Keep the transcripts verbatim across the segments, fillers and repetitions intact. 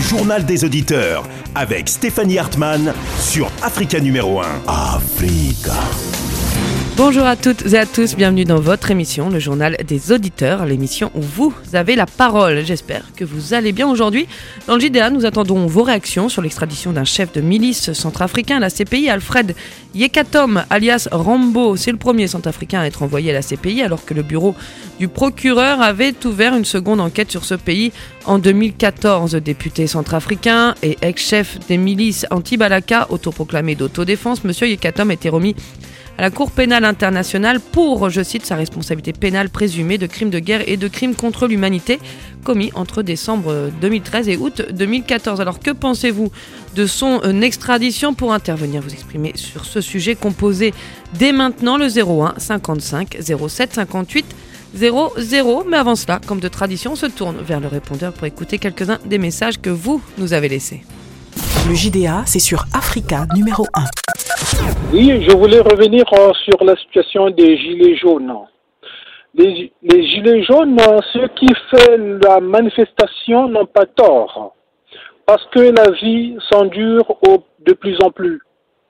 journal des auditeurs avec Stéphanie Hartmann sur Africa numéro un. Africa. Bonjour à toutes et à tous, bienvenue dans votre émission, le journal des auditeurs, l'émission où vous avez la parole. J'espère que vous allez bien aujourd'hui. Dans le J D A, nous attendons vos réactions sur l'extradition d'un chef de milice centrafricain à la C P I, Alfred Yekatom, alias Rambo. C'est le premier centrafricain à être envoyé à la C P I, alors que le bureau du procureur avait ouvert une seconde enquête sur ce pays en deux mille quatorze. Député centrafricain et ex-chef des milices anti-Balaka, autoproclamé d'autodéfense, M. Yekatom a été remis à la Cour pénale internationale pour, je cite, sa responsabilité pénale présumée de crimes de guerre et de crimes contre l'humanité commis entre décembre deux mille treize et août deux mille quatorze. Alors que pensez-vous de son extradition? Pour intervenir, vous exprimer sur ce sujet, composez dès maintenant le zéro un cinquante-cinq zéro sept cinquante-huit zéro zéro. Mais avant cela, comme de tradition, on se tourne vers le répondeur pour écouter quelques-uns des messages que vous nous avez laissés. Le J D A, c'est sur Africa numéro un. Oui, je voulais revenir euh, sur la situation des gilets jaunes. Les, les gilets jaunes, euh, ceux qui font la manifestation n'ont pas tort, parce que la vie s'endure au, de plus en plus.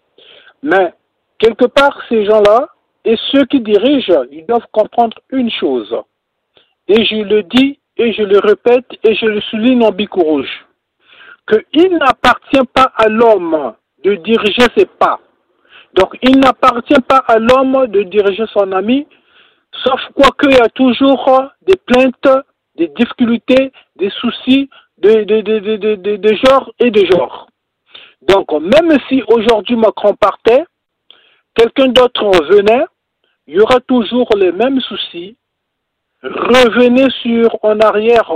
Mais, quelque part, ces gens-là, et ceux qui dirigent, ils doivent comprendre une chose. Et je le dis, et je le répète, et je le souligne en bico rouge, qu'il n'appartient pas à l'homme de diriger ses pas. Donc, il n'appartient pas à l'homme de diriger son ami, sauf quoi qu'il y a toujours des plaintes, des difficultés, des soucis de, de, de, de, de, de, de genre et de genre. Donc, même si aujourd'hui Macron partait, quelqu'un d'autre venait, il y aura toujours les mêmes soucis. Revenez sur en arrière.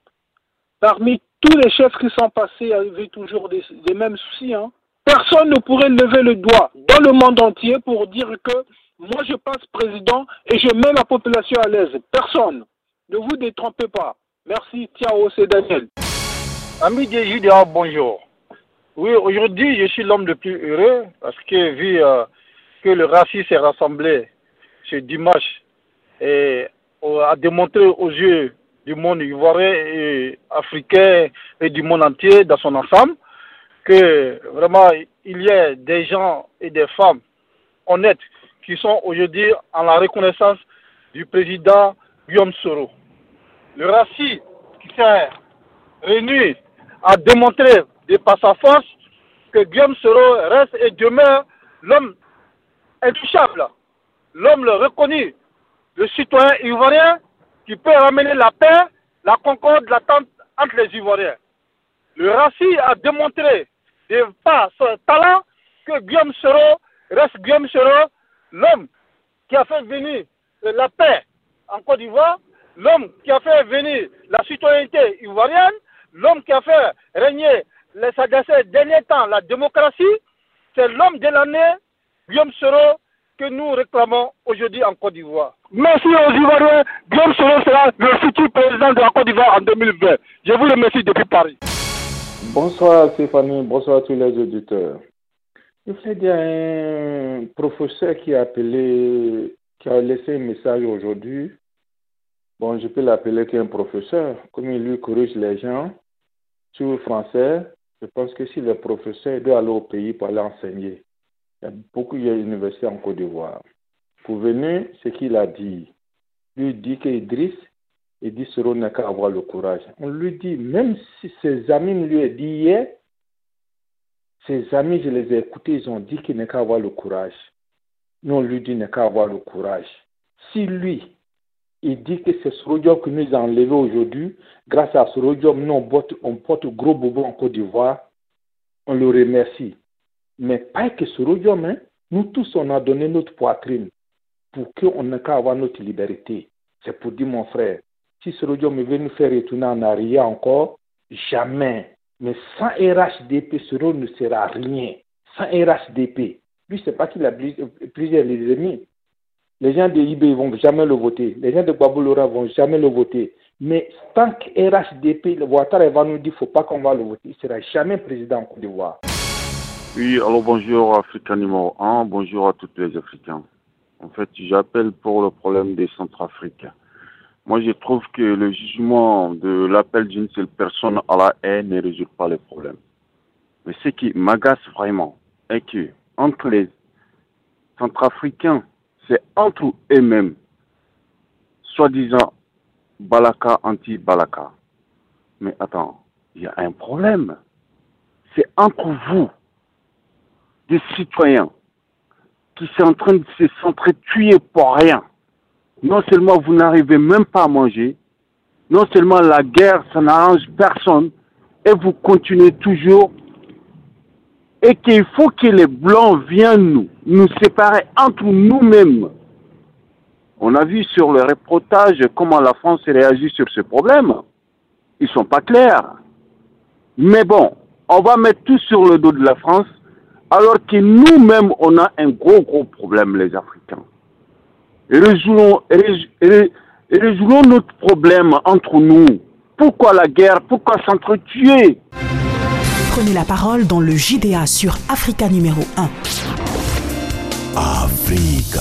Parmi tous les chefs qui sont passés, il y avait toujours des, des mêmes soucis, hein. Personne ne pourrait lever le doigt dans le monde entier pour dire que moi je passe président et je mets la population à l'aise. Personne. Ne vous détrompez pas. Merci. Ciao, c'est Daniel. Ami des J D A, bonjour. Oui, aujourd'hui je suis l'homme le plus heureux parce que vu euh, que le racisme s'est rassemblé ce dimanche et euh, a démontré aux yeux du monde ivoirien et africain et du monde entier dans son ensemble que vraiment il y a des gens et des femmes honnêtes qui sont aujourd'hui en la reconnaissance du président Guillaume Soro. Le racisme qui s'est réuni a démontré de par sa force que Guillaume Soro reste et demeure l'homme intouchable, l'homme le reconnu, le citoyen ivoirien qui peut ramener la paix, la concorde, l'attente entre les Ivoiriens. Le racisme a démontré de par son talent que Guillaume Soro reste Guillaume Soro, l'homme qui a fait venir la paix en Côte d'Ivoire, l'homme qui a fait venir la citoyenneté ivoirienne, l'homme qui a fait régner les, ces derniers temps la démocratie. C'est l'homme de l'année, Guillaume Soro, que nous réclamons aujourd'hui en Côte d'Ivoire. Merci aux Ivoiriens. Guillaume Soro sera le futur président de la Côte d'Ivoire en deux mille vingt. Je vous remercie depuis Paris. Bonsoir Stéphanie, bonsoir à tous les auditeurs. Il y a un professeur qui a appelé, qui a laissé un message aujourd'hui. Bon, je peux l'appeler qu'un professeur. Comme il lui corrige les gens sur le français, je pense que si le professeur doit aller au pays pour aller enseigner, il y a beaucoup d'universités en Côte d'Ivoire. Pour venir, ce qu'il a dit, lui dit qu'Idriss, il dit Soro n'a qu'à avoir le courage. On lui dit, même si ses amis lui ont dit hier, ses amis, je les ai écoutés, ils ont dit qu'il n'a qu'à avoir le courage. Nous, on lui dit qu'il n'a qu'à avoir le courage. Si lui, il dit que c'est Soro Diop qui nous a enlevés aujourd'hui, grâce à Soro Diop, nous, on porte, on porte gros bobo en Côte d'Ivoire, on le remercie. Mais pas que Soro Diop, hein, nous tous, on a donné notre poitrine pour qu'on n'ait qu'à avoir notre liberté. C'est pour dire, mon frère, si Soro Diop veut nous faire retourner en arrière encore, jamais. Mais sans R H D P, Soro ne sera rien. Sans R H D P. Lui, c'est pas qu'il a plusieurs ennemis. Les gens de I B ne vont jamais le voter. Les gens de Baboulora ne vont jamais le voter. Mais tant que R H D P, le Ouattara va nous dire qu'il ne faut pas qu'on va le voter, il ne sera jamais président en Côte d'Ivoire. Oui, alors bonjour Africa numéro un, bonjour à tous les Africains. En fait, j'appelle pour le problème des Centrafricains. moi je trouve que le jugement de l'appel d'une seule personne à la haine ne résout pas les problèmes. Mais ce qui m'agace vraiment est que entre les Centrafricains, c'est entre eux-mêmes, soi-disant Balaka anti-Balaka. Mais attends, il y a un problème. C'est entre vous, des citoyens, qui sont en train de se s'entretuer pour rien. Non seulement vous n'arrivez même pas à manger, non seulement la guerre, ça n'arrange personne, et vous continuez toujours, et qu'il faut que les Blancs viennent nous, nous séparer entre nous-mêmes. On a vu sur le reportage comment la France réagit sur ce problème. Ils ne sont pas clairs. Mais bon, on va mettre tout sur le dos de la France, alors que nous-mêmes, on a un gros, gros problème, les Africains. Et résolvons, et résolvons notre problème entre nous. Pourquoi la guerre? Pourquoi s'entretuer? Prenez la parole dans le J D A sur Africa numéro un. Africa.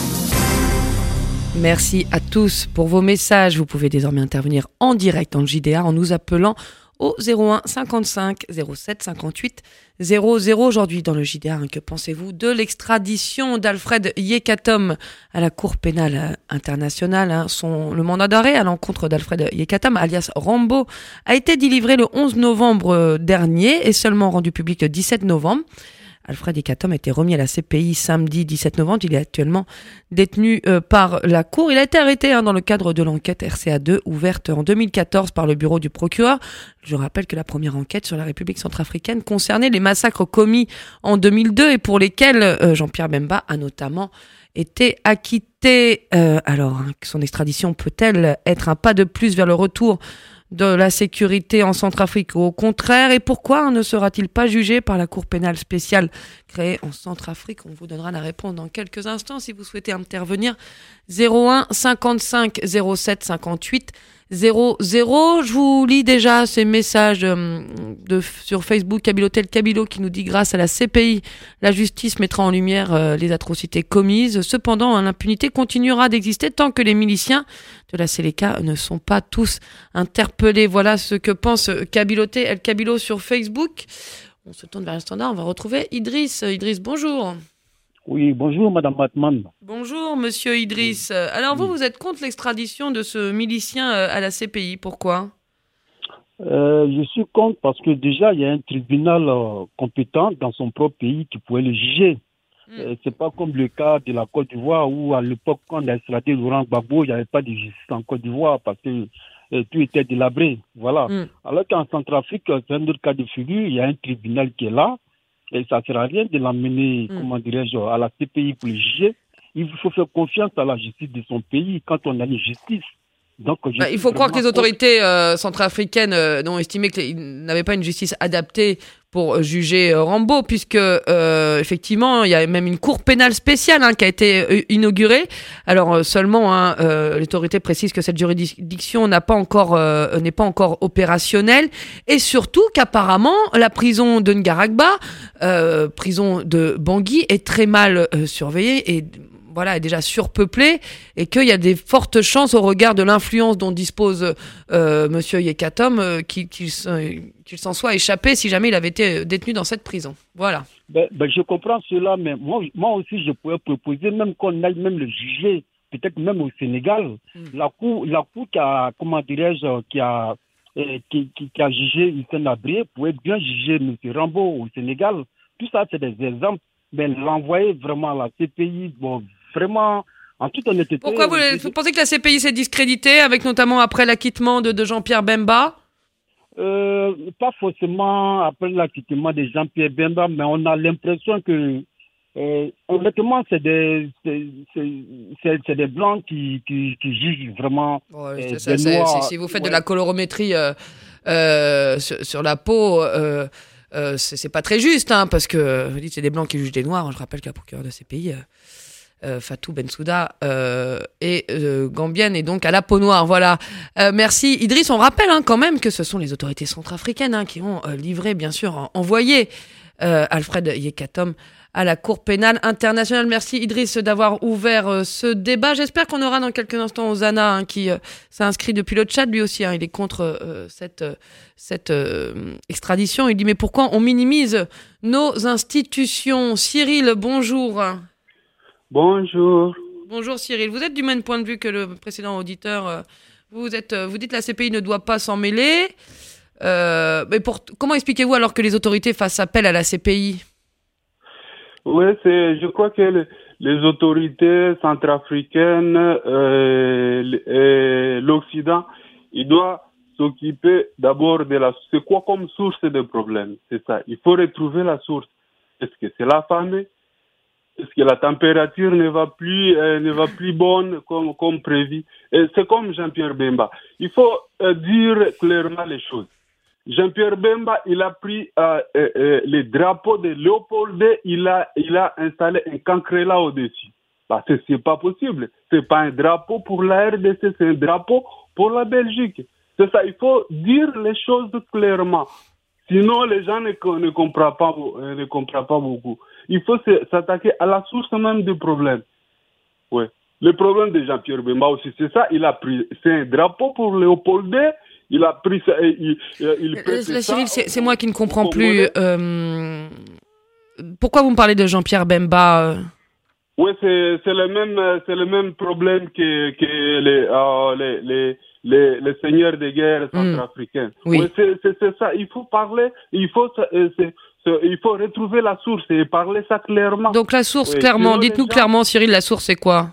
Merci à tous pour vos messages. Vous pouvez désormais intervenir en direct dans le J D A en nous appelant au zéro un cinquante-cinq zéro sept cinquante-huit zéro zéro. Aujourd'hui dans le J D A, hein, que pensez-vous de l'extradition d'Alfred Yekatom à la Cour pénale internationale, hein, son, le mandat d'arrêt à l'encontre d'Alfred Yekatom, alias Rambo, a été délivré le onze novembre dernier et seulement rendu public le dix-sept novembre. Alfred Yekatom a été remis à la C P I samedi dix-sept novembre. Il est actuellement détenu euh, par la Cour. Il a été arrêté hein, dans le cadre de l'enquête R C A deux ouverte en deux mille quatorze par le bureau du procureur. Je rappelle que la première enquête sur la République centrafricaine concernait les massacres commis en deux mille deux et pour lesquels euh, Jean-Pierre Bemba a notamment été acquitté. Euh, alors, hein, son extradition peut-elle être un pas de plus vers le retour de la sécurité en Centrafrique ou au contraire? Et pourquoi ne sera-t-il pas jugé par la Cour pénale spéciale créée en Centrafrique? On vous donnera la réponse dans quelques instants si vous souhaitez intervenir. zéro un cinquante-cinq zéro sept cinquante-huit zéro zéro. Je vous lis déjà ces messages de, de, sur Facebook. Kabilo Tel Kabilo qui nous dit: grâce à la C P I, la justice mettra en lumière euh, les atrocités commises. Cependant, hein, l'impunité continuera d'exister tant que les miliciens de la Séléka ne sont pas tous interpellés. Voilà ce que pense Kabilo Tel Kabilo sur Facebook. On se tourne vers le standard. On va retrouver Idriss. Idriss, bonjour. Oui, bonjour Madame Batman. Bonjour Monsieur Idriss. Alors vous, vous êtes contre l'extradition de ce milicien à la C P I, pourquoi? euh, Je suis contre parce que déjà il y a un tribunal euh, compétent dans son propre pays qui pourrait le juger. Mm. Euh, c'est pas comme le cas de la Côte d'Ivoire où à l'époque quand on a extradé Laurent Gbagbo, il n'y avait pas de justice en Côte d'Ivoire parce que euh, tout était délabré. Voilà. Mm. Alors qu'en Centrafrique, c'est un autre cas de figure, il y a un tribunal qui est là. Et ça ne sert à rien de l'emmener, mmh. comment dirais-je, à la C P I pour le juger. Il faut faire confiance à la justice de son pays quand on a une justice. Donc, bah, il faut croire que les autorités euh, centrafricaines euh, ont estimé qu'ils n'avaient pas une justice adaptée pour juger euh, Rambo, puisque euh, effectivement, il y a même une cour pénale spéciale hein, qui a été euh, inaugurée. Alors euh, seulement, hein, euh, l'autorité précise que cette juridiction n'a pas encore, euh, n'est pas encore opérationnelle, et surtout qu'apparemment la prison de Ngaragba, euh, prison de Bangui, est très mal euh, surveillée et voilà, est déjà surpeuplée et qu'il y a des fortes chances au regard de l'influence dont dispose euh, Monsieur Yekatom euh, qu'il, qu'il, qu'il s'en soit échappé si jamais il avait été détenu dans cette prison. Voilà. Ben, ben je comprends cela, mais moi, moi aussi je pourrais proposer même qu'on aille même le juger, peut-être même au Sénégal. Mm. La cour, la cour qui a, comment dirais-je, qui a, euh, qui, qui, qui a jugé Hissène Habré pourrait bien juger M. Rambo au Sénégal. Tout ça, c'est des exemples. Mais l'envoyer vraiment à la C P I, bon, vraiment, en toute honnêteté... Pourquoi vous, vous pensez que la C P I s'est discréditée, avec notamment après l'acquittement de, de Jean-Pierre Bemba? euh, Pas forcément après l'acquittement de Jean-Pierre Bemba, mais on a l'impression que, euh, honnêtement, c'est des, c'est, c'est, c'est, c'est des Blancs qui, qui, qui jugent vraiment ouais, euh, c'est, des c'est, Noirs. C'est, si vous faites ouais. de la colorométrie euh, euh, sur, sur la peau... Euh, Euh, c'est, c'est pas très juste, hein, parce que vous dites c'est des blancs qui jugent des noirs. Je rappelle que la procureure de ces pays, euh, euh, Fatou Bensouda, euh, est euh, gambienne et donc à la peau noire. Voilà. Euh, merci Idriss. On rappelle hein, quand même que ce sont les autorités centrafricaines hein, qui ont euh, livré, bien sûr, envoyé euh, Alfred Yekatom à la Cour pénale internationale. Merci Idriss d'avoir ouvert euh, ce débat. J'espère qu'on aura dans quelques instants Ozana hein, qui euh, s'est inscrit depuis le Tchad. Lui aussi, hein, il est contre euh, cette, euh, cette euh, extradition. Il dit mais pourquoi on minimise nos institutions? Cyril, bonjour. Bonjour. Bonjour Cyril. Vous êtes du même point de vue que le précédent auditeur. Euh, vous, êtes, euh, vous dites que la C P I ne doit pas s'en mêler. Euh, mais pour, comment expliquez-vous alors que les autorités fassent appel à la C P I? Oui, c'est, je crois que les, les autorités centrafricaines euh, et l'Occident, ils doivent s'occuper d'abord de la... C'est quoi comme source de problème? C'est ça. Il faut retrouver la source. Est-ce que c'est la famine? Est-ce que la température ne va plus, euh, ne va plus bonne comme, comme prévu? Et c'est comme Jean-Pierre Bemba. Il faut euh, dire clairement les choses. Jean-Pierre Bemba, il a pris euh, euh, euh, les drapeaux de Léopold deux, il a, il a installé un cancrela au-dessus. Bah, c'est, c'est pas possible. C'est pas un drapeau pour la R D C, c'est un drapeau pour la Belgique. C'est ça, il faut dire les choses clairement. Sinon, les gens ne, ne, comprennent pas, euh, ne comprennent pas beaucoup. Il faut s'attaquer à la source même du problème. Ouais. Le problème de Jean-Pierre Bemba aussi, c'est ça, il a pris, c'est un drapeau pour Léopold deux. Il a pris ça et il, il prête la Cyril, c'est, c'est moi qui ne comprends plus. Euh, pourquoi vous me parlez de Jean-Pierre Bemba? Oui, c'est, c'est, le même, c'est le même problème que, que les, euh, les, les, les, les seigneurs de guerre centrafricains. Mmh. Oui, oui c'est, c'est, c'est ça. Il faut parler, il faut, c'est, c'est, il faut retrouver la source et parler ça clairement. Donc la source, oui. clairement, sinon, dites-nous gens... clairement, Cyril, la source c'est quoi?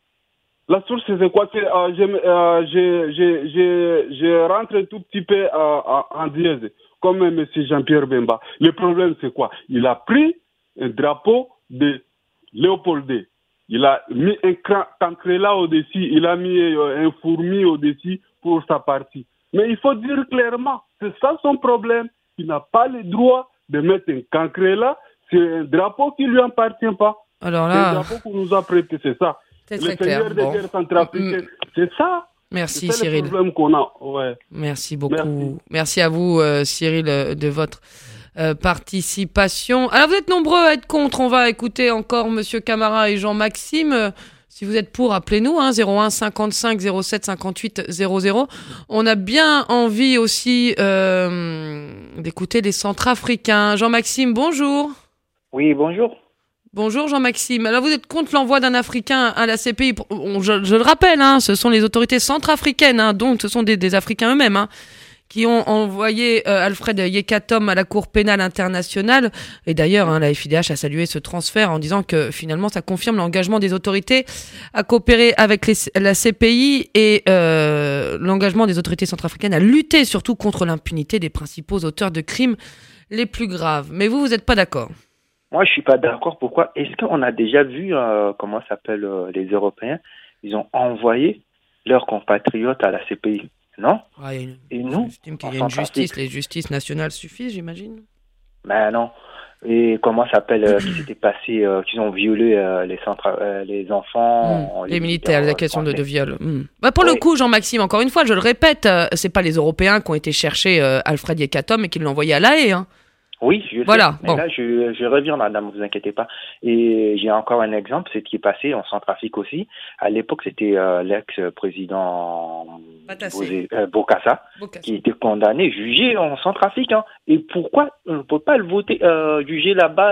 La source, c'est quoi? C'est, euh, je, euh, je, je, je, je rentre tout petit peu euh, en dièse, comme M. Jean-Pierre Bemba. Le problème, c'est quoi? Il a pris un drapeau de Léopold deux. Il a mis un cancrela au-dessus, il a mis euh, un fourmi au-dessus pour sa partie. Mais il faut dire clairement, c'est ça son problème. Il n'a pas le droit de mettre un cancrela sur un drapeau qui ne lui appartient pas. Alors là... C'est un drapeau qu'on nous a prêté, c'est ça. C'est très clair. Bon. Mmh. C'est ça. Merci c'est ça Cyril. Le problème qu'on a. Ouais. Merci beaucoup. Merci, Merci à vous euh, Cyril euh, de votre euh, participation. Alors vous êtes nombreux à être contre. On va écouter encore Monsieur Camara et Jean-Maxime. Euh, si vous êtes pour, appelez-nous hein, zéro un cinquante-cinq zéro sept cinquante-huit zéro zéro. On a bien envie aussi euh, d'écouter les Centrafricains. Jean-Maxime, bonjour. Oui, bonjour. Bonjour Jean-Maxime. Alors vous êtes contre l'envoi d'un Africain à la C P I. On, je, je le rappelle, hein, ce sont les autorités centrafricaines, hein, donc ce sont des, des Africains eux-mêmes, hein, qui ont envoyé euh, Alfred Yekatom à la Cour pénale internationale. Et d'ailleurs, hein, la F I D H a salué ce transfert en disant que finalement ça confirme l'engagement des autorités à coopérer avec les, la C P I et euh, l'engagement des autorités centrafricaines à lutter surtout contre l'impunité des principaux auteurs de crimes les plus graves. Mais vous, vous n'êtes pas d'accord? Moi, je suis pas d'accord. Pourquoi? Est-ce qu'on a déjà vu, euh, comment s'appellent euh, les Européens? Ils ont envoyé leurs compatriotes à la C P I, non? Ah, y a une... Et nous, j'estime qu'il y a une justice. Les justices nationales suffisent, j'imagine. Ben non. Et comment s'appelle euh, qui s'était passé, euh, qu'ils ont violé euh, les, centra- euh, les enfants, mmh. les, les militaires, les accusations de, de viol. Mmh. Bah pour oui. le coup, Jean-Maxime, encore une fois, je le répète, euh, c'est pas les Européens qui ont été chercher euh, Alfred Yekatom et qui l'ont envoyé à La Haye, hein. Oui, je voilà, sais. Mais bon. là, je, je reviens, madame, vous inquiétez pas. Et j'ai encore un exemple, c'est ce qui est passé en Centrafrique aussi. À l'époque, c'était euh, l'ex-président Bosé, euh, Bokassa, Bokassa qui était condamné, jugé en Centrafrique. Hein. Et pourquoi on ne peut pas le voter, euh, juger là-bas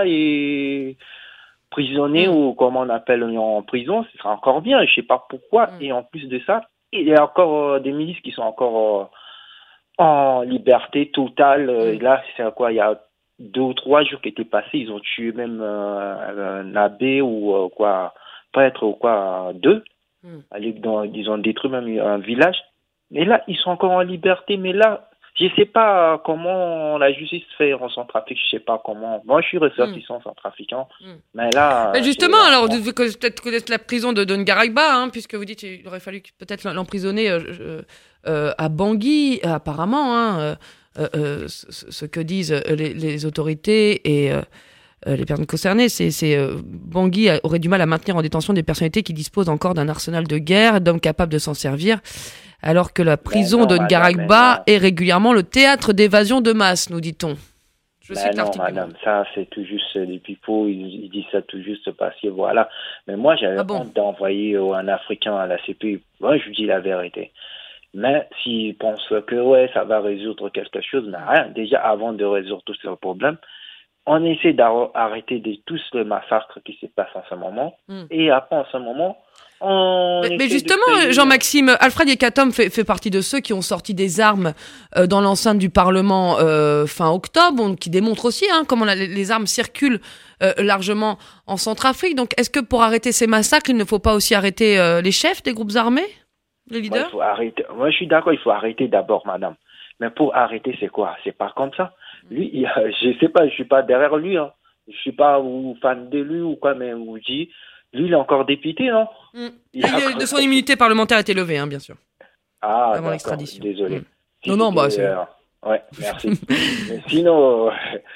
et prisonnier mmh. ou comme on appelle en prison, ce sera encore bien. Je sais pas pourquoi. Mmh. Et en plus de ça, il y a encore euh, des milices qui sont encore euh, en liberté totale. Mmh. Et là, c'est quoi? Il y a deux ou trois jours qui étaient passés, ils ont tué même euh, un abbé ou euh, quoi, prêtre ou quoi, deux. Mm. Dans, ils ont détruit même un village. Mais là, ils sont encore en liberté. Mais là, je sais pas comment la justice fait en Centrafrique. Je sais pas comment. Moi, je suis ressortissant mm. centrafricain. Mm. Mais là. Mais justement, là, alors, vous devez peut-être connaître la prison de, de Ngaragba, hein, puisque vous dites qu'il aurait fallu peut-être l'emprisonner euh, euh, à Bangui, apparemment, hein. Euh, Euh, euh, ce, ce que disent les, les autorités et euh, les personnes concernées, c'est, c'est euh, Bangui aurait du mal à maintenir en détention des personnalités qui disposent encore d'un arsenal de guerre, d'hommes capables de s'en servir, alors que la prison non, de Ngaragba est régulièrement le théâtre d'évasion de masse, nous dit-on. Je ben cite non, l'article. madame, ça c'est tout juste des pipeaux, ils, ils disent ça tout juste parce que voilà. Mais moi, j'avais Ah bon honte d'envoyer euh, un Africain à la C P I. Moi, je vous dis la vérité. Mais s'ils pensent que ouais, ça va résoudre quelque chose, mais rien. Déjà, avant de résoudre tous ces problèmes, on essaie d'arrêter de tous les massacres qui se passent en ce moment. Mm. Et après, en ce moment, on Mais, mais essaie de justement, créer- Jean-Maxime, Alfred Yekatom fait, fait partie de ceux qui ont sorti des armes euh, dans l'enceinte du Parlement euh, fin octobre, on- qui démontre aussi hein, comment la- les armes circulent euh, largement en Centrafrique. Donc, est-ce que pour arrêter ces massacres, il ne faut pas aussi arrêter euh, les chefs des groupes armés, les Moi, leaders il faut arrêter. Moi, je suis d'accord, il faut arrêter d'abord, madame. Mais pour arrêter, c'est quoi? C'est pas comme ça. Lui, il, je sais pas, je suis pas derrière lui. Hein. Je suis pas ou fan de lui ou quoi, mais je vous dis, lui, il est encore député, non? Mm. Il a Il est- encore- de son immunité parlementaire a été levée, hein, bien sûr. Ah, avant d'accord, l'extradition. désolé. Mm. Si Non, non, bah, c'était, c'est- euh, ouais, merci. Mais sinon, euh,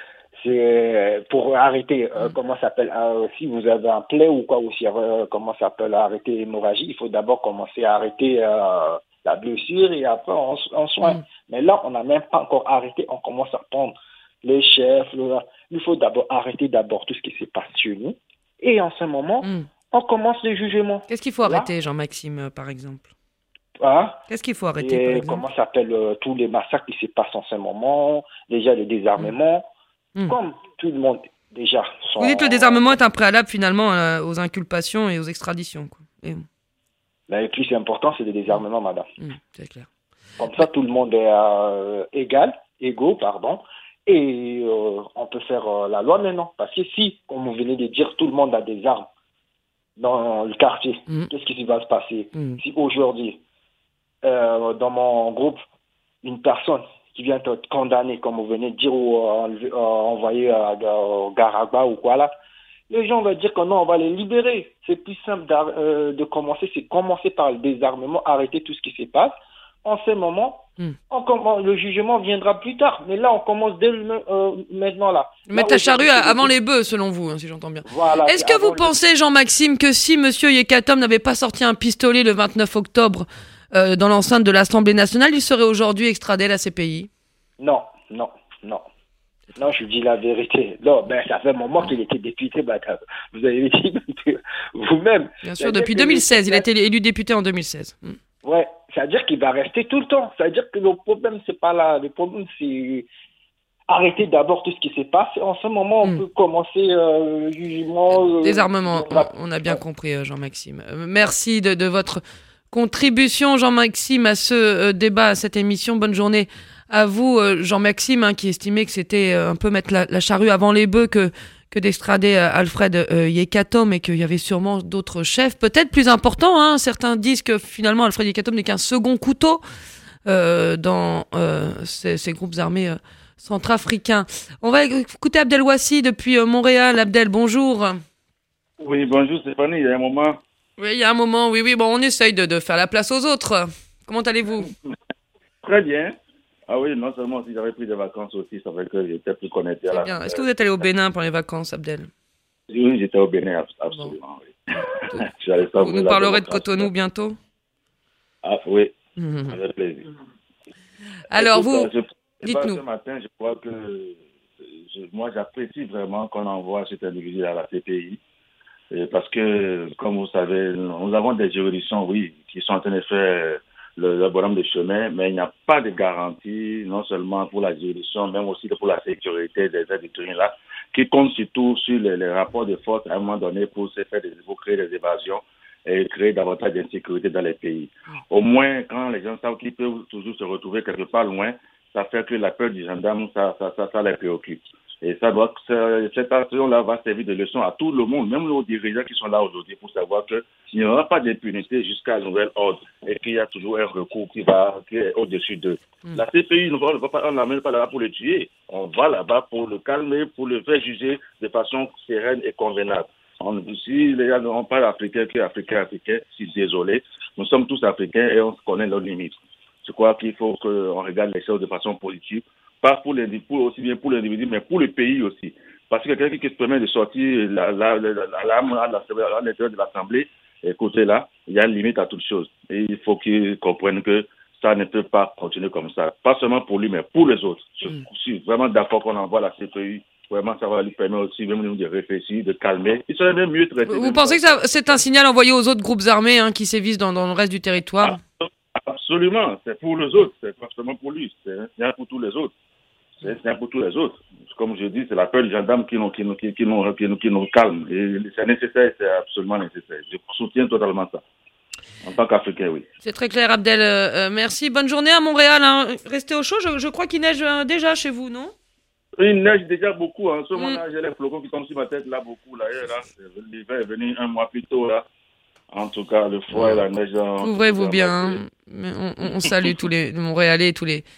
c'est pour arrêter, euh, comment ça s'appelle, euh, si vous avez un plaie ou quoi, ou si, euh, comment ça s'appelle, arrêter l'hémorragie, il faut d'abord commencer à arrêter euh, la blessure et après on, on soigne. Mm. Mais là, on n'a même pas encore arrêté, on commence à prendre les chefs, le- il faut d'abord arrêter d'abord tout ce qui se passe chez nous. Et en ce moment, Mm. on commence le jugement. Qu'est-ce qu'il faut Là, arrêter, Jean-Maxime, euh, par exemple hein, Qu'est-ce qu'il faut arrêter, par et exemple comment ça s'appelle euh, tous les massacres qui se passent en ce moment, déjà le désarmement, Mm. comme tout le monde déjà. Sont... Vous dites que le désarmement est un préalable finalement euh, aux inculpations et aux extraditions. Quoi. Et- Mais le plus important, c'est le désarmement, madame. Mm, c'est clair. Comme ça, tout le monde est euh, égal, égaux, pardon, et euh, on peut faire euh, la loi maintenant. Parce que si, comme vous venez de dire, tout le monde a des armes dans le quartier, Mm. qu'est-ce qui va se passer Mm. si aujourd'hui, euh, dans mon groupe, une personne qui vient être condamnée, comme vous venez de dire, ou euh, enlever- euh, envoyée à, au Garagba ou quoi là, les gens vont dire que non, on va les libérer. C'est plus simple d'ar- euh, de commencer, c'est commencer par le désarmement, arrêter tout ce qui se passe. En ce moment, Mm. on commence- le jugement viendra plus tard. Mais là, on commence dès le, euh, maintenant là. Mettre Là, la charrue aujourd'hui, c'est avant le- les bœufs, selon vous, hein, si j'entends bien. Voilà, Est-ce c'est que vous avant le- pensez, Jean-Maxime, que si M. Yekatom n'avait pas sorti un pistolet le vingt-neuf octobre euh, dans l'enceinte de l'Assemblée nationale, il serait aujourd'hui extradé à la C P I? Non, non, non. Non, je dis la vérité. Non, ben, ça fait un moment qu'il était député, madame. Vous avez dit vous-même. Bien sûr, C'est-à-dire depuis que deux mille seize. le- Il a été élu député en deux mille seize. Mm. Ouais, c'est-à-dire qu'il va rester tout le temps. C'est-à-dire que le problème, c'est pas là. Le problème, c'est arrêter d'abord tout ce qui se passe. En ce moment, on Mm. peut commencer euh, le jugement. euh, Désarmement, on va- on a bien compris, euh, Jean-Maxime. Euh, Merci de, de votre contribution, Jean-Maxime, à ce euh, débat, à cette émission. Bonne journée à vous, euh, Jean-Maxime, hein, qui estimait que c'était euh, un peu mettre la, la charrue avant les bœufs que, que d'extrader euh, Alfred euh, Yekatom, et qu'il y avait sûrement d'autres chefs, peut-être plus importants. Hein. Certains disent que finalement, Alfred Yekatom n'est qu'un second couteau euh, dans euh, ces, ces groupes armés euh, centrafricains. On va écouter Abdel Ouassi depuis euh, Montréal. Abdel, bonjour. Oui, bonjour Stéphanie, il y a un moment. Oui, il y a un moment, oui, oui, bon, on essaye de, de faire la place aux autres. Comment allez-vous? Très bien. Ah oui, non seulement si j'avais pris des vacances aussi, ça fait que j'étais plus connecté à la... Bien. Est-ce que vous êtes allé au Bénin pour les vacances, Abdel? Oui, j'étais au Bénin, absolument. Oui. J'allais Vous savourer nous la parlerez de démocratie. Cotonou bientôt? Ah oui, Mhm. avec plaisir. Alors, Écoute, vous, euh, je- dites-nous. Ce matin, je crois que je- moi, j'apprécie vraiment qu'on envoie cet individu à la C P I. Et parce que, comme vous savez, nous avons des juridictions, oui, qui sont en train de faire le, le bonhomme de chemin, mais il n'y a pas de garantie, non seulement pour la juridiction, même aussi pour la sécurité des individus là, qui comptent surtout sur les, les rapports de force à un moment donné pour se faire des, pour créer des évasions et créer davantage d'insécurité dans les pays. Au moins, quand les gens savent qu'ils peuvent toujours se retrouver quelque part loin, ça fait que la peur du gendarme, ça, ça, ça, ça les préoccupe. Et ça doit, cette action-là va servir de leçon à tout le monde, même aux dirigeants qui sont là aujourd'hui, pour savoir qu'il n'y aura pas d'impunité jusqu'à nouvel ordre et qu'il y a toujours un recours qui va, qui est au-dessus d'eux. Mm. La C P I, on ne va pas, on l'amène pas là-bas pour le tuer. On va là-bas pour le calmer, pour le faire juger de façon sereine et convenable. On, si les gens n'ont pas africain que africain, africain, je suis désolé. Nous sommes tous africains et on connaît leurs limites. Je crois qu'il faut qu'on regarde les choses de façon positive. Pas pour l'individu, aussi bien pour l'individu, mais pour le pays aussi. Parce que quelqu'un qui se permet de sortir la, la, la, la, l'arme à l'intérieur de l'Assemblée, écoutez là, il y a une limite à toute chose. Et il faut qu'ils comprennent que ça ne peut pas continuer comme ça. Pas seulement pour lui, mais pour les autres. Je mm. suis vraiment d'accord qu'on envoie la C P I. Vraiment, ça va lui permettre aussi même de réfléchir, de calmer. Il serait même mieux traité. Vous pensez que ça, c'est un signal envoyé aux autres groupes armés hein, qui sévissent dans, dans le reste du territoire? Absolument. C'est pour les autres. C'est pas seulement pour lui. C'est un pour tous les autres. C'est un pour tous les autres. Comme je dis, c'est la peur des gendarmes qui nous, qui nous, qui, qui nous, qui nous, qui nous calme. Et c'est nécessaire, c'est absolument nécessaire. Je soutiens totalement ça. En tant qu'Africain, oui. C'est très clair, Abdel. Euh, merci. Bonne journée à Montréal. Hein. Restez au chaud. Je, je crois qu'il neige euh, déjà chez vous, non? Il neige déjà beaucoup. En ce moment-là, mm. j'ai les flocons qui tombent sur ma tête, là, beaucoup. Là, là. L'hiver est venu un mois plus tôt, là. En tout cas, le froid et la neige... Ouvrez-vous bien. Hein. On, on salue tous les Montréalais, tous les...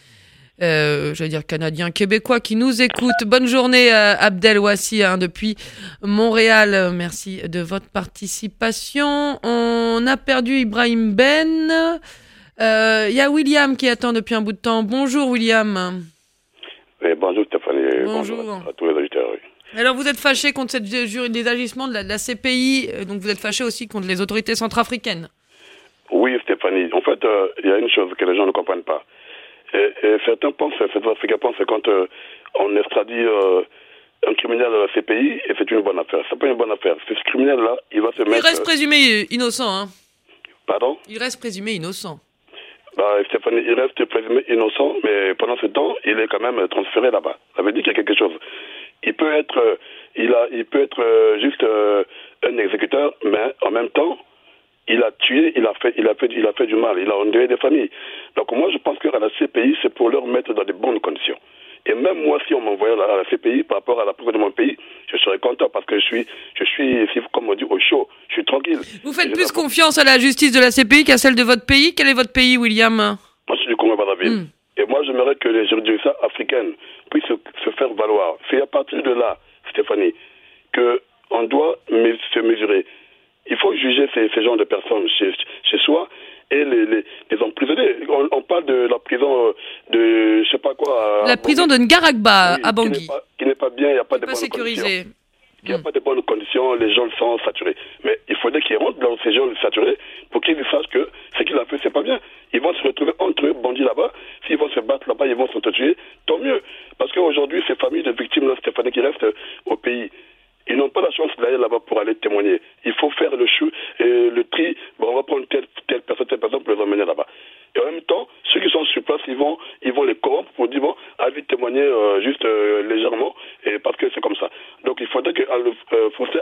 Euh, je veux dire Canadiens, Québécois qui nous écoutent. Bonne journée euh, Abdel Ouassi hein, depuis Montréal. Merci de votre participation. On a perdu Ibrahim Ben. Il euh, y a William qui attend depuis un bout de temps. Bonjour William. Oui, bonjour Stéphanie. Bonjour. bonjour à tous les auditeurs. Oui. Alors vous êtes fâché contre cette, les agissements de la, de la C P I, donc vous êtes fâché aussi contre les autorités centrafricaines. Oui Stéphanie, en fait il euh, y a une chose que les gens ne comprennent pas. Et, et certains pensent, certains Africains pensent que quand euh, on extradit euh, un criminel à la C P I, et c'est une bonne affaire. C'est pas une bonne affaire. Ce criminel-là, il va se mettre... Il reste présumé innocent, hein. Pardon? Il reste présumé innocent. Bah, Stéphanie, il reste présumé innocent, mais pendant ce temps, il est quand même transféré là-bas. Ça veut dire qu'il y a quelque chose. Il peut être, euh, il a, il peut être euh, juste euh, un exécuteur, mais en même temps, il a tué, il a fait, il a fait, il a fait du mal, il a endeuillé des familles. Donc moi, je pense qu'à la C P I, c'est pour leur mettre dans de bonnes conditions. Et même moi, si on m'envoyait à la C P I par rapport à la police de mon pays, je serais content parce que je suis, je suis, comme on dit, au chaud. Je suis tranquille. Vous faites plus confiance à la justice de la C P I qu'à celle de votre pays. Quel est votre pays, William? Moi, je suis du Congo-Brazzaville. Mm. Et moi, j'aimerais que les juridictions africaines puissent se, se faire valoir. C'est à partir de là, Stéphanie, qu'on doit se mesurer. Il faut juger ces, ces genres de personnes chez, chez soi et les, les, les emprisonner. On, on parle de la prison de, je sais pas quoi... La prison de Ngaragba, oui, à Bangui. Qui n'est pas, pas bien, il n'y a pas de pas bonnes sécurisé. conditions. Il n'y a mm. pas de bonnes conditions, les gens sont saturés. Mais il faudrait qu'ils rentrent dans ces gens saturés pour qu'ils sachent que ce qu'il a fait, c'est pas bien. Ils vont se retrouver entre eux, bandits là-bas. S'ils vont se battre là-bas, ils vont s'entretuer. Tant mieux. Parce qu'aujourd'hui, ces familles de victimes, là, Stéphanie, qui restent au pays, ils n'ont pas la chance d'aller là-bas pour aller témoigner. Il faut faire le chou, et le tri. Bon, on va prendre telle, telle personne, telle personne pour les emmener là-bas. Et en même temps, ceux qui sont sur place, ils vont, ils vont les corrompre pour dire, bon, allez témoigner euh, juste euh, légèrement, et parce que c'est comme ça. Donc il faudrait que euh, Fossé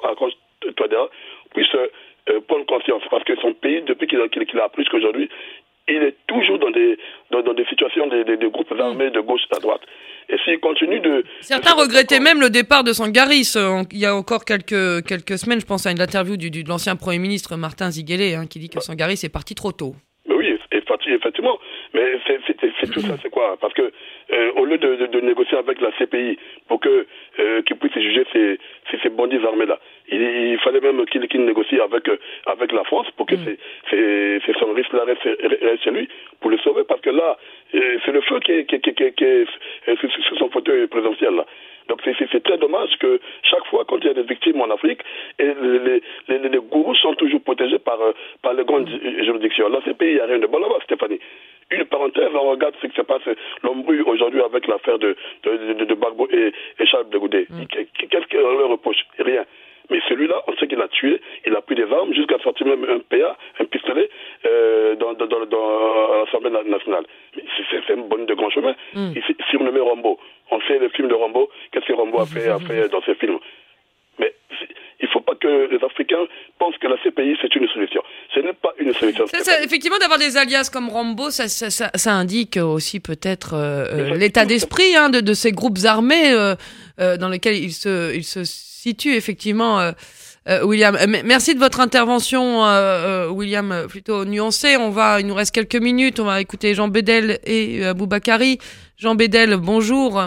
Touadéra puisse euh, prendre conscience, parce que son pays, depuis qu'il a, qu'il a appris qu'aujourd'hui, il est toujours dans des, dans, dans des situations de, de, de groupes armés de gauche à droite. Et s'il continue de... Certains de regrettaient même le départ de Sangaris. Il y a encore quelques, quelques semaines, je pense à une interview du, du, de l'ancien Premier ministre Martin Ziguélé, hein, qui dit que Sangaris est parti trop tôt. Mais oui, effectivement. Mais c'est, c'est, c'est tout ça, c'est quoi? Parce que euh, au lieu de, de, de négocier avec la C P I pour que euh, qu'ils puissent juger ces, ces, ces bandits armés-là, il, il fallait même qu'ils, qu'ils négocient avec, euh, avec la France pour que mmh. ces, ces, ces Sangaris-là restent, restent chez lui pour le sauver. Parce que là, euh, c'est le feu qui est, qui, qui, qui, qui est sur son fauteuil présidentiel, là. Donc c'est, c'est, c'est très dommage que chaque fois quand il y a des victimes en Afrique, et les, les, les, les gourous sont toujours protégés par, par les grandes juridictions. Là, ces pays, il n'y a rien de bon là-bas, Stéphanie. Une parenthèse, on regarde ce qui se passe, l'embrouille aujourd'hui avec l'affaire de, de, de, de Gbagbo et, et Charles de Gaulle. Mm. Qu'est-ce qu'on leur reproche? Rien. Mais celui-là, on sait qu'il a tué, il a pris des armes jusqu'à sortir même un P A, un pistolet, euh, dans, dans, dans, dans l'Assemblée nationale. Mais c'est, c'est une bonne de grand chemin. Mm. Il s'est surnommé Rambo. On sait le film de Rambo, qu'est-ce que Rambo a fait, a fait dans ses films. Mais il ne faut pas que les Africains pensent que la C P I, c'est une solution. Ce n'est pas une solution. Ça, ça, effectivement, d'avoir des alias comme Rambo, ça, ça, ça, ça indique aussi peut-être euh, l'état d'esprit hein, de, de ces groupes armés euh, euh, dans lesquels ils se, ils se situent, effectivement. Euh, euh, William, merci de votre intervention, euh, William, plutôt nuancée. On va, il nous reste quelques minutes. On va écouter Jean Bédel et euh, Aboubakari. Jean Bédel, bonjour.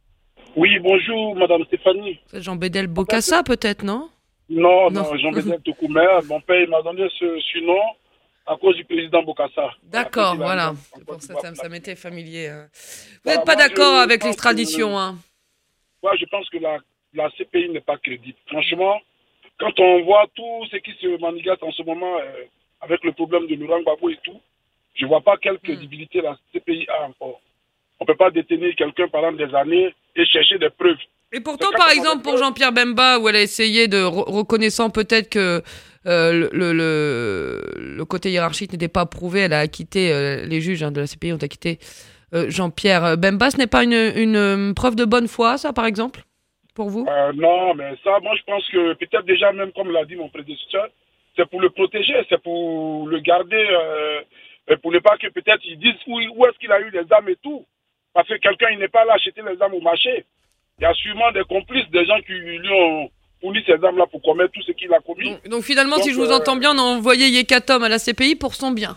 Oui, bonjour, Madame Stéphanie. C'est Jean Bédel Bokassa, peut-être, non? Non, non, non, Jean Bédel Toukoumer. Mon père m'a donné ce surnom à cause du président Bokassa. D'accord, voilà. C'est pour ça, ça, ça m'était familier. Hein. Vous n'êtes voilà, pas d'accord je, avec l'extradition, que, hein? Moi, je pense que la, la C P I n'est pas crédible. Franchement, quand on voit tout ce qui se manigate en ce moment euh, avec le problème de Laurent Gbagbo et tout, Je ne vois pas quelle crédibilité la C P I a encore. On ne peut pas détenir quelqu'un pendant des années et chercher des preuves. Et pourtant, par exemple, pour Jean-Pierre Bemba, où elle a essayé de, re- reconnaissant peut-être que euh, le, le, le côté hiérarchique n'était pas prouvé, elle a acquitté, euh, les juges hein, de la C P I ont acquitté euh, Jean-Pierre Bemba. Ce n'est pas une, une, une preuve de bonne foi, ça, par exemple, pour vous? euh, Non, mais ça, moi, je pense que peut-être déjà, même comme l'a dit mon prédécesseur, c'est pour le protéger, c'est pour le garder, euh, pour ne pas que peut-être ils disent où, où est-ce qu'il a eu les armes et tout. Parce que quelqu'un, il n'est pas là à acheter les armes au marché. Il y a sûrement des complices, des gens qui lui ont fourni ces armes-là pour commettre tout ce qu'il a commis. Donc, donc finalement, donc, si je vous euh, entends bien, on a envoyé Yekatom à la C P I pour son bien.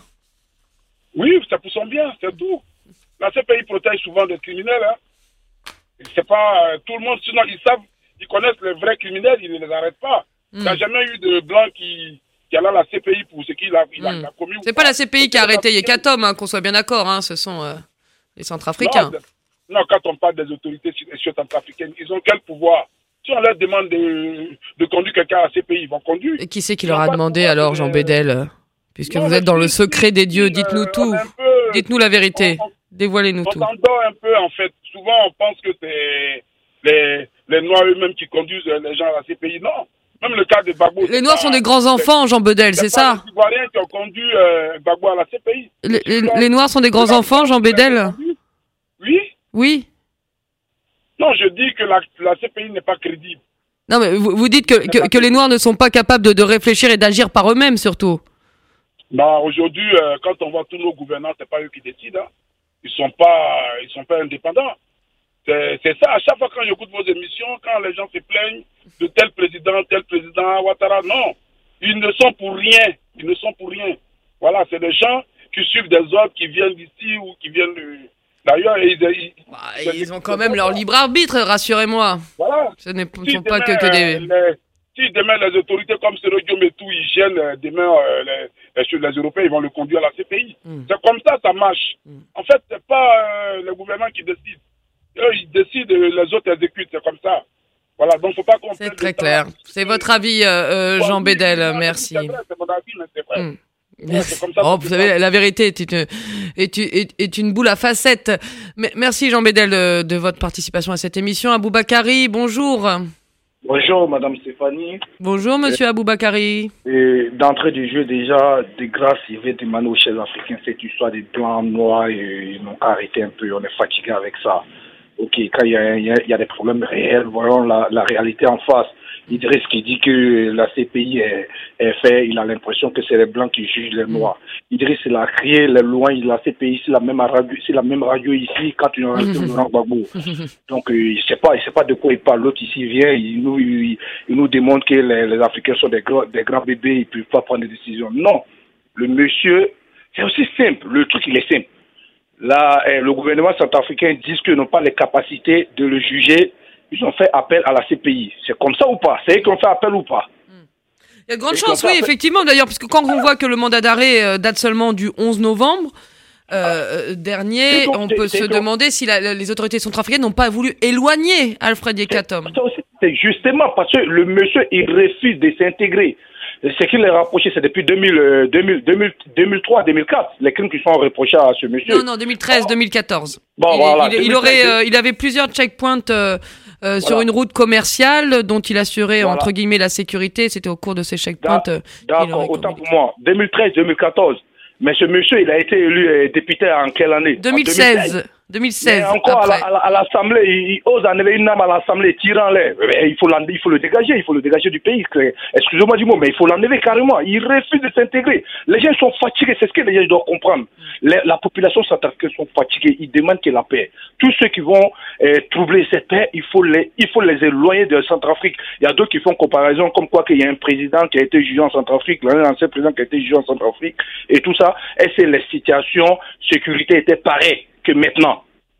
Oui, c'est pour son bien, c'est tout. La C P I protège souvent des criminels. Hein. C'est pas euh, tout le monde, sinon ils savent, ils connaissent les vrais criminels, ils ne les arrêtent pas. Il n'y a jamais eu de blanc qui, qui allait à la C P I pour ce qu'il a, il a, Mm. il a commis. C'est pas la C P I qui a arrêté Yekatom, hein, qu'on soit bien d'accord, hein, ce sont euh, les Centrafricains. Non, non, quand on parle des autorités centrafricaines, ils ont quel pouvoir? Si on leur demande de, de conduire quelqu'un à la C P I, ils vont conduire. Et qui c'est qui leur a demandé alors, Jean Bédel euh, Puisque Non, vous êtes dans le si, secret des dieux, euh, dites-nous on tout. est un peu- Dites-nous la vérité. on- Dévoilez-nous On tout. s'endort un peu, en fait. Souvent, on pense que c'est les, les Noirs eux-mêmes qui conduisent les gens à la C P I. Non. Même le cas de Gbagbo. Les Noirs sont des grands enfants, Jean Bédel, c'est ça? Les Ivoiriens qui ont conduit euh, Gbagbo à la C P I. les, les- les Noirs sont des grands enfants, Jean Bédel? Oui. Oui. Non, je dis que la, la C P I n'est pas crédible. Non, mais vous, vous dites que, que, que les Noirs ne sont pas capables de, de réfléchir et d'agir par eux-mêmes, surtout. Bah, aujourd'hui, euh, quand on voit tous nos gouvernants, c'est pas eux qui décident. Hein. Ils sont pas, ils sont pas indépendants. C'est c'est ça. À chaque fois quand j'écoute vos émissions, quand les gens se plaignent de tel président, tel président, Ouattara, non. Ils ne sont pour rien. Ils ne sont pour rien. Voilà, c'est des gens qui suivent des ordres, qui viennent d'ici ou qui viennent de... D'ailleurs, ils, ils, bah, ils ont quand même leur libre arbitre, rassurez-moi. Voilà. Ce ne Si sont pas demain, que, que des... euh, les, si demain les autorités comme Sero Diom et tout, ils gênent euh, demain euh, les, les, les Européens, ils vont le conduire à la C P I. Mm. C'est comme ça, ça marche. Mm. En fait, c'est pas euh, le gouvernement qui décide. Eux, ils décident, les autres exécutent, c'est comme ça. Voilà, donc faut pas qu'on... C'est très clair. C'est votre avis, euh, euh, Jean Bédel, merci. C'est vrai, c'est mon avis, mais c'est vrai. Mm. Ouais, c'est comme ça Oh, que vous c'est savez, ça. la vérité est une, est, est, est une boule à facettes. Mais merci Jean Bédel de, de votre participation à cette émission. Aboubakari, bonjour. Bonjour, Madame Stéphanie. Bonjour, Monsieur Aboubakari. Et d'entrée du jeu, déjà, de grâce, il va demander aux chefs africains cette histoire des blancs, noirs, et ils n'ont qu'à arrêter un peu, on est fatigué avec ça. Ok, quand il y a, il y a, il y a des problèmes réels, voyons la, la réalité en face. Idriss qui dit que la C P I est, est fait, il a l'impression que c'est les blancs qui jugent les noirs. Idriss, il a crié les loin, la C P I, c'est la même radio, c'est la même radio ici quand il a arrêté Laurent Gbagbo. Donc, euh, il sait pas, il sait pas de quoi il parle. L'autre ici vient, il nous, il, il nous démontre que les, les Africains sont des grands, des grands bébés, ils peuvent pas prendre des décisions. Non. Le monsieur, c'est aussi simple. Le truc, il est simple. Là, eh, le gouvernement centrafricain dit qu'ils n'ont pas les capacités de le juger. Ils ont fait appel à la C P I. C'est comme ça ou pas? C'est eux qui ont fait appel ou pas? Il y a de grandes chances, oui, effectivement, d'ailleurs, parce que quand on voit que le mandat d'arrêt euh, date seulement du onze novembre euh, dernier, donc, on c'est- peut c'est se donc- demander si la, la- les autorités centrafricaines n'ont pas voulu éloigner Alfred Yekatom. Ça aussi, c'est justement parce que le monsieur, il refuse de s'intégrer. Ce qui est rapproché, c'est depuis deux mille, euh, deux mille, deux mille, deux mille trois, deux mille quatre, les crimes qui sont reprochés à ce monsieur. Non, non, deux mille treize, deux mille quatorze. Bon, il, voilà, il- il deux mille treize, aurait, euh, il avait plusieurs checkpoints euh, euh, sur Voilà. une route commerciale dont il assurait, Voilà. entre guillemets, la sécurité. C'était au cours de ces checkpoints. euh, qu'il aurait D'accord, autant pour moi. deux mille treize, deux mille quatorze. Mais ce monsieur, il a été élu euh, député en quelle année? deux En mille seize. deux mille seize. Mais encore à la- après. à la- à l'Assemblée, il, il ose enlever une âme à l'Assemblée, tirant l'air. Il faut, l'en- il faut le dégager, il faut le dégager du pays. Que- Excusez-moi du mot, mais il faut l'enlever carrément. Il refuse de s'intégrer. Les gens sont fatigués, c'est ce que les gens doivent comprendre. Les- la population centrafricaine sont fatigués, ils demandent que la paix. Tous ceux qui vont euh, troubler cette paix, il faut, les, il faut les éloigner de Centrafrique. Il y a d'autres qui font comparaison comme quoi qu'il y a un président qui a été jugé en Centrafrique, un ancien président qui a été jugé en Centrafrique, et tout ça. Et c'est les situations, sécurité étaient pareilles que maintenant.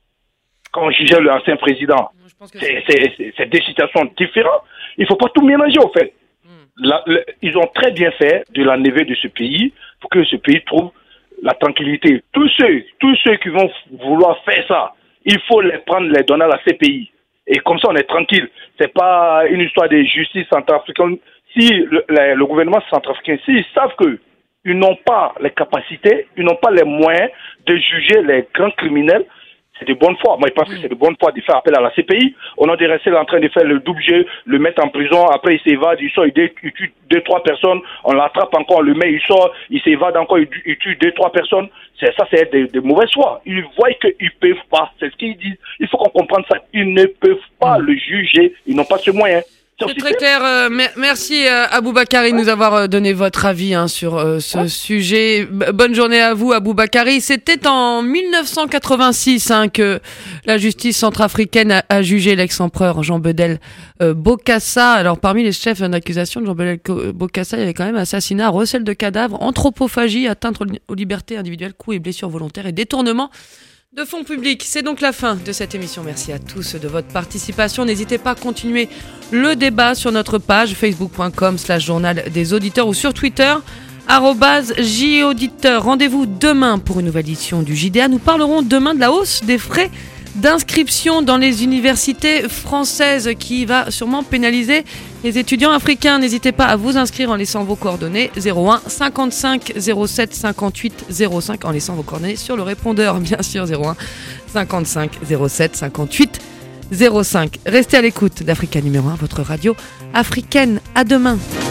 Quand on jugeait l'ancien président, c'est, c'est, c'est, c'est des situations différentes. Il ne faut pas tout mélanger, au fait. La, la, ils ont très bien fait de l'enlever de ce pays pour que ce pays trouve la tranquillité. Tous ceux, tous ceux qui vont vouloir faire ça, il faut les prendre, les donner à la C P I. Et comme ça, on est tranquille. C'est pas une histoire de justice centrafricaine. Si le, le, le gouvernement centrafricain, s'ils savent que ils n'ont pas les capacités, ils n'ont pas les moyens de juger les grands criminels. C'est de bonne foi. Moi, je pense que c'est de bonne foi de faire appel à la C P I. On a de rester en train de faire le double jeu, le mettre en prison, après il s'évade, il sort, il tue deux, trois personnes, on l'attrape encore, on le met, il sort, il s'évade encore, il, il tue deux, trois personnes. C'est, ça, c'est de, de mauvaise foi. Ils voient qu'ils peuvent pas. C'est ce qu'ils disent. Il faut qu'on comprenne ça. Ils ne peuvent pas le juger. Ils n'ont pas ce moyen. C'est très clair. Euh, merci euh, Aboubakari de nous avoir euh, donné votre avis hein, sur euh, ce ouais. sujet. B- bonne journée à vous, Aboubakari. C'était en dix-neuf cent quatre-vingt-six hein, que la justice centrafricaine a, a jugé l'ex-empereur Jean Bedel euh, Bokassa. Alors parmi les chefs d'accusation de Jean Bedel Bokassa, il y avait quand même assassinat, recel de cadavres, anthropophagie, atteinte aux libertés individuelles, coups et blessures volontaires et détournement de fonds publics. C'est donc la fin de cette émission. Merci à tous de votre participation. N'hésitez pas à continuer le débat sur notre page facebook point com slash journal des auditeurs ou sur Twitter arobase jauditeur. Rendez-vous demain pour une nouvelle édition du J D A. Nous parlerons demain de la hausse des frais d'inscription dans les universités françaises qui va sûrement pénaliser les étudiants africains. N'hésitez pas à vous inscrire en laissant vos coordonnées zéro un cinquante-cinq zéro sept cinquante-huit zéro cinq en laissant vos coordonnées sur le répondeur bien sûr zéro un cinquante-cinq zéro sept cinquante-huit zéro cinq. Restez à l'écoute d'Africa numéro un, votre radio africaine. À demain.